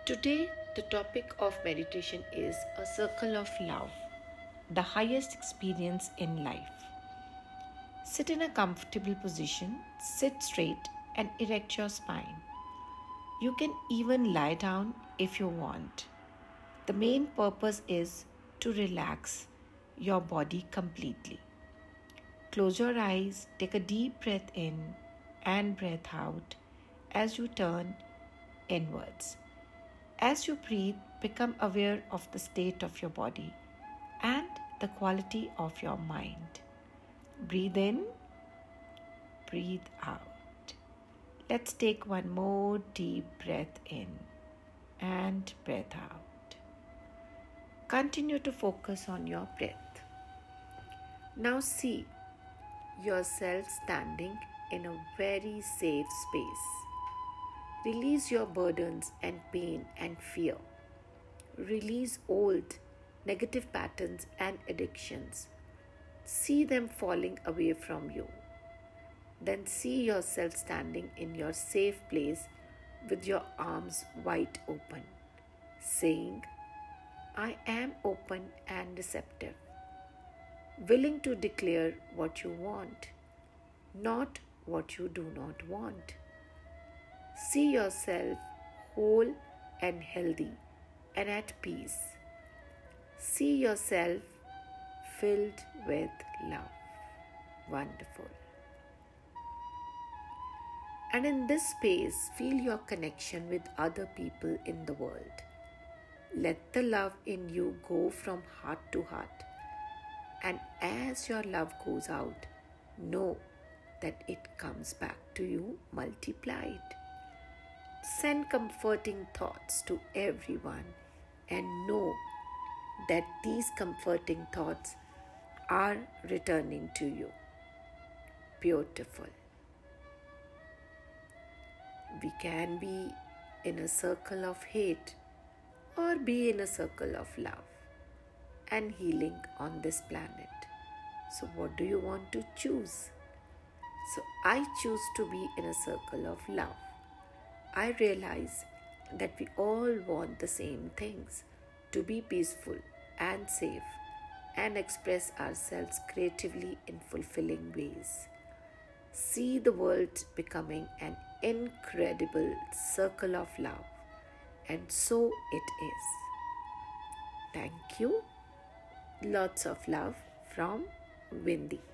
Today, the topic of meditation is a circle of love, the highest experience in life. Sit in a comfortable position, sit straight, and erect your spine. You can even lie down if you want. The main purpose is to relax your body completely. Close your eyes, take a deep breath in and breath out as you turn inwards. As you breathe, become aware of the state of your body and the quality of your mind. Breathe in, breathe out. Let's take one more deep breath in and breath out. Continue to focus on your breath. Now see yourself standing in a very safe space. Release your burdens and pain and fear. Release old negative patterns and addictions. See them falling away from you. Then see yourself standing in your safe place with your arms wide open, saying, I am open and receptive, willing to declare what you want, not what you do not want. See yourself whole and healthy and at peace. See yourself filled with love. Wonderful. And in this space, feel your connection with other people in the world. Let the love in you go from heart to heart. And as your love goes out, know that it comes back to you multiplied. Send comforting thoughts to everyone and know that these comforting thoughts are returning to you. Beautiful. We can be in a circle of hate or be in a circle of love and healing on this planet. So what do you want to choose? So I choose to be in a circle of love. I realize that we all want the same things, to be peaceful and safe and express ourselves creatively in fulfilling ways. See the world becoming an incredible circle of love, and so it is. Thank you. Lots of love from Windy.